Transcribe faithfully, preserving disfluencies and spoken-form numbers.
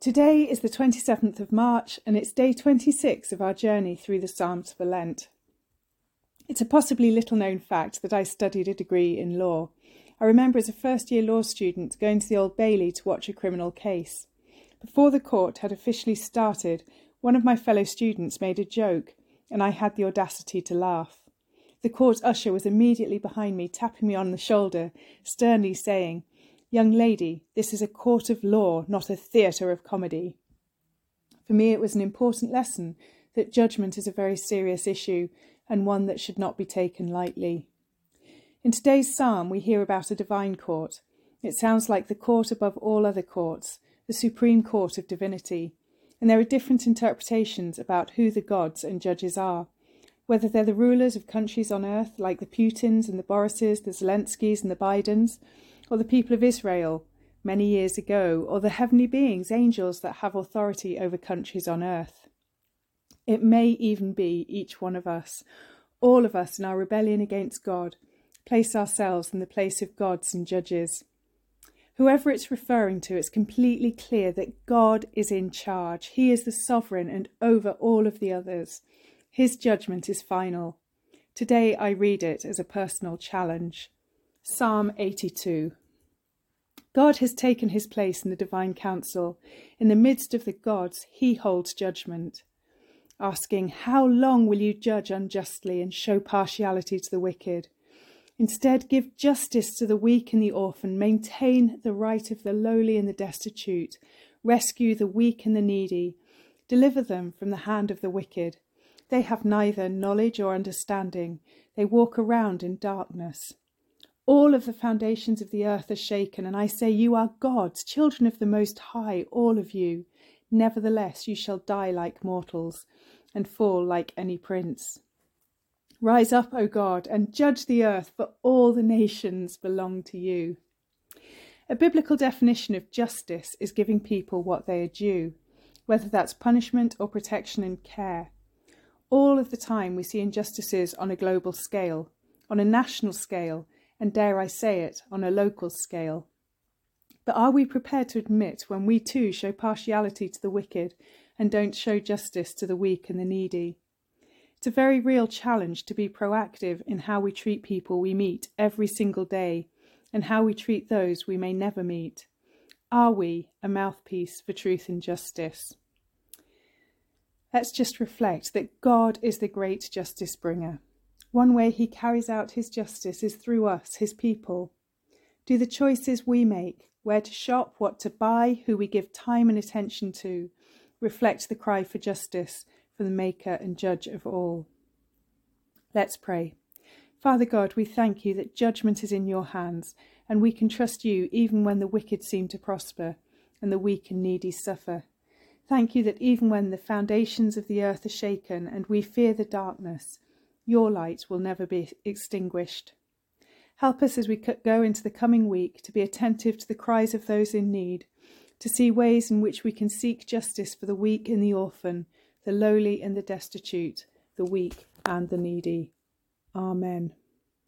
Today is the twenty-seventh of March and it's day twenty-six of our journey through the Psalms for Lent. It's a possibly little known fact that I studied a degree in law. I remember as a first year law student going to the Old Bailey to watch a criminal case. Before the court had officially started, one of my fellow students made a joke and I had the audacity to laugh. The court usher was immediately behind me, tapping me on the shoulder, sternly saying, "Young lady, this is a court of law, not a theatre of comedy." For me, it was an important lesson that judgment is a very serious issue and one that should not be taken lightly. In today's psalm, we hear about a divine court. It sounds like the court above all other courts, the supreme court of divinity. And there are different interpretations about who the gods and judges are, whether they're the rulers of countries on earth, like the Putins and the Borises, the Zelenskys and the Bidens, or the people of Israel many years ago, or the heavenly beings, angels that have authority over countries on earth. It may even be each one of us, all of us in our rebellion against God, place ourselves in the place of gods and judges. Whoever it's referring to, it's completely clear that God is in charge. He is the sovereign and over all of the others. His judgment is final. Today I read it as a personal challenge. Psalm eighty-two. God has taken his place in the divine council. In the midst of the gods, he holds judgment. Asking, "How long will you judge unjustly and show partiality to the wicked? Instead, give justice to the weak and the orphan, maintain the right of the lowly and the destitute, rescue the weak and the needy, deliver them from the hand of the wicked. They have neither knowledge or understanding. They walk around in darkness. All of the foundations of the earth are shaken, and I say, you are gods, children of the Most High, all of you. Nevertheless, you shall die like mortals and fall like any prince. Rise up, O God, and judge the earth, for all the nations belong to you." A biblical definition of justice is giving people what they are due, whether that's punishment or protection and care. All of the time we see injustices on a global scale, on a national scale, and dare I say it, on a local scale. But are we prepared to admit when we too show partiality to the wicked and don't show justice to the weak and the needy? It's a very real challenge to be proactive in how we treat people we meet every single day and how we treat those we may never meet. Are we a mouthpiece for truth and justice? Let's just reflect that God is the great justice bringer. One way he carries out his justice is through us, his people. Do the choices we make, where to shop, what to buy, who we give time and attention to, reflect the cry for justice from the Maker and Judge of all? Let's pray. Father God, we thank you that judgment is in your hands, and we can trust you even when the wicked seem to prosper and the weak and needy suffer. Thank you that even when the foundations of the earth are shaken and we fear the darkness, your light will never be extinguished. Help us as we go into the coming week to be attentive to the cries of those in need, to see ways in which we can seek justice for the weak and the orphan, the lowly and the destitute, the weak and the needy. Amen.